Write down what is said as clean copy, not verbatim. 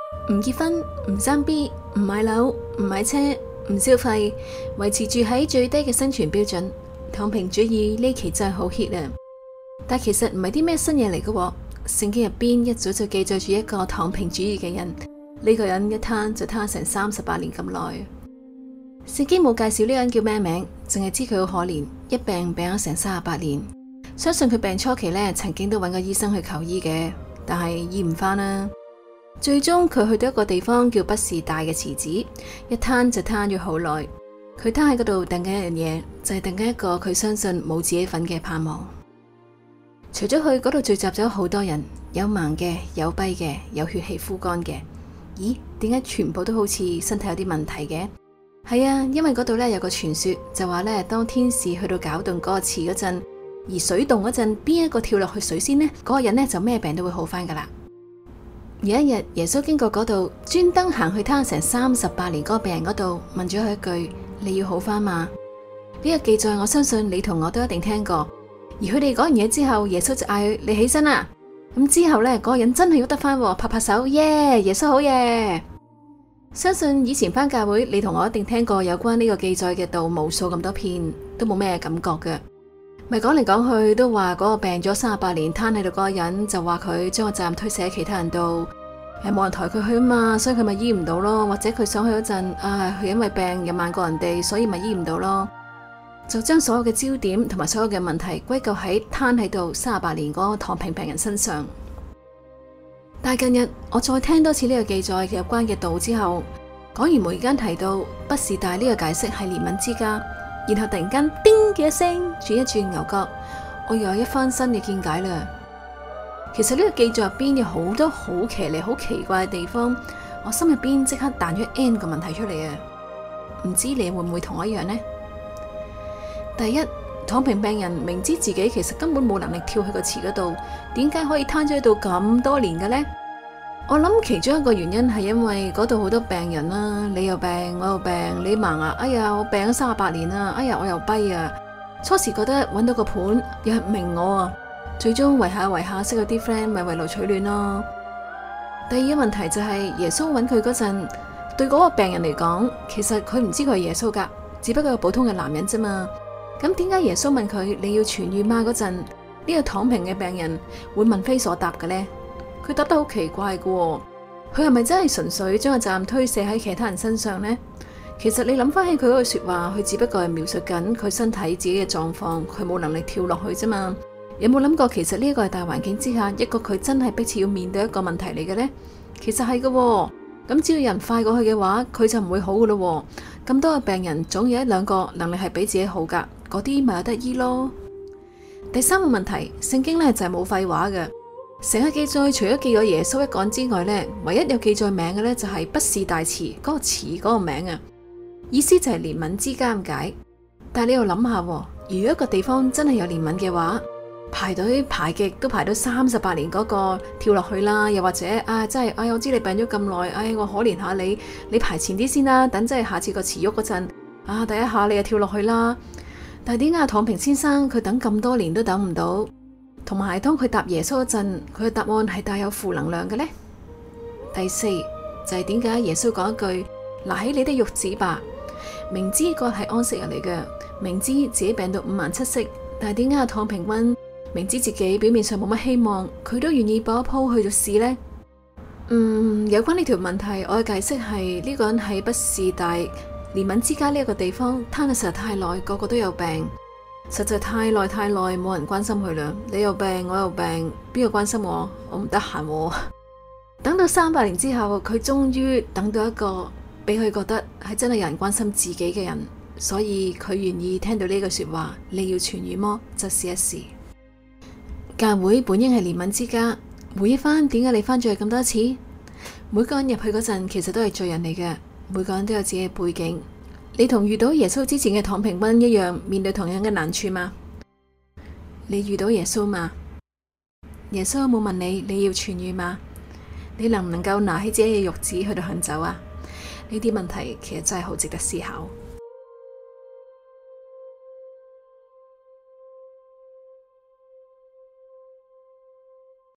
唔結婚，唔生 B， 唔買樓，唔買車，唔消費，維持住喺最低嘅生存標準。躺平主義呢期真係好 hit 啊！但其實唔係啲咩新嘢嚟嘅，聖經入邊一早就記載住一個躺平主義嘅人。呢個人一攤就攤成38年咁耐。聖經冇介紹呢個人叫咩名，淨係知佢好可憐，一病病咗成38年。相信佢病初期呢，曾經都揾過醫生去求醫嘅，但係醫唔返啦。最終佢去到一個地方叫畢士大嘅池子，一攤就攤咗好耐。佢攤喺嗰度等緊一樣嘢，就係等緊一個佢相信冇自己份嘅盼望。除咗去嗰度聚集咗好多人，有盲嘅，有跛嘅，有血氣枯乾嘅。咦？點解全部都好似身體有啲問題嘅？係啊，因為嗰度呢有個傳說，就話呢，當天使去到攪動嗰個池嗰陣，而水動嗰陣，邊一個跳落去水先呢？嗰個人呢就咩病都會好返噶啦。有一日，耶穌經過嗰度，專登行去攤成38年嗰個病人嗰度，問咗佢一句：你要好返嘛？呢個記載我相信你同我都一定聽過。而佢哋講完嘢之後，耶穌就嗌佢：你起身啦！咁之後呢，嗰個人真係喐得返，拍拍手，耶！耶穌好耶！相信以前返教會，你同我一定聽過有關呢個記載嘅道無數咁多篇，都冇咩感覺嘅。咪講嚟講去都話嗰個病咗38年攤喺度嗰個人，就話佢將個責任推卸喺其他人度，冇人抬佢去啊嘛，所以佢咪醫唔到咯。或者佢想去嗰陣，佢因為病又慢過人哋，所以咪醫唔到咯。就將所有嘅焦點同埋所有嘅問題歸咎喺攤喺度38年嗰個躺平病人身上。但係近日我再聽多次呢個記載有關嘅道之後，講完無意間提到畢士大呢個解釋係憐憫之家，然後突然間叮嘅一聲轉一轉牛角，我又有一番新嘅見解啦。其實呢個記載入邊有好多好騎呢好奇怪嘅地方，我心入邊即刻彈咗 N 個問題出嚟啊！唔知你會唔會同我一樣呢？第一，躺平病人明知自己其實根本冇能力跳去個池嗰度，點解可以攤咗喺度咁多年嘅呢？我諗其中一個原因係因為嗰度好多病人啦，你又病，我又病，你盲啊，哎呀我病咗38年啦，哎呀我又跛啊。初時覺得揾到個伴又係明我啊，最終圍下識咗啲 friend 咪圍爐取暖咯。第二個問題就係耶穌揾佢嗰陣，對嗰個病人嚟講，其實佢唔知佢係耶穌噶，只不過係普通嘅男人啫嘛。咁點解耶穌問佢你要痊愈嗎嗰陣，呢個躺平嘅病人會問非所答嘅呢？佢答得好奇怪嘅，佢係咪真係純粹將個責任推卸喺其他人身上呢？其實你諗翻起佢嗰句說話，佢只不過係描述緊佢身體自己嘅狀況，佢冇能力跳落去啫嘛。有冇諗過其實呢一個係大環境之下一個佢真係迫切要面對一個問題嚟嘅呢？其實係嘅，咁只要有人快過去嘅話，佢就唔會好嘅咯。咁多嘅病人總有一兩個能力係比自己好噶，嗰啲咪有得醫咯。第三個問題，聖經呢就係冇廢話嘅，成個記載除咗記咗耶穌一個人之外呢，唯一有記載名嘅呢就係畢士大池嗰個池嗰個名啊，意思就係憐憫之家咁解。但係你又諗下，如果一個地方真係有憐憫嘅話，排隊排極都排到38年嗰個跳落去啦，又或者真係我知你病咗咁耐，我可憐下你，你排前啲先啦，等真係下次個池喐嗰陣，第一下你就跳落去啦。但係點解躺平先生佢等咁多年都等唔到？同埋當佢答耶穌嗰陣，佢嘅答案係帶有負能量嘅呢？第四就係點解耶穌講一句拿起你的褥子吧，明知個係安息日嚟嘅，明知自己病到五顏七色，但係點解躺平君明知自己表面上冇乜希望，佢都願意搏一鋪去到試呢？有關呢條問題，我嘅解釋係呢個人喺畢士大憐憫之家呢一個地方攤得實在太耐，個個都有病，實在太耐冇人關心佢啦。你又病，我又病，邊個關心我？我唔得閒。等到300年之後，佢終於等到一個俾佢覺得係真係有人關心自己嘅人，所以佢願意聽到呢句說話：你要痊愈麼？就試一試。教會本應係憐憫之家，回憶翻點解你翻咗去咁多次？每個人入去嗰陣，其實都係罪人嚟嘅，每個人都有自己嘅背景。你同遇到耶穌之前嘅躺平君一樣，面對同樣嘅難處嗎？你遇到耶穌嗎？耶穌有冇問你要痊愈嗎？你能唔能夠拿起自己嘅褥子去到行走啊？呢啲問題其實真係好值得思考。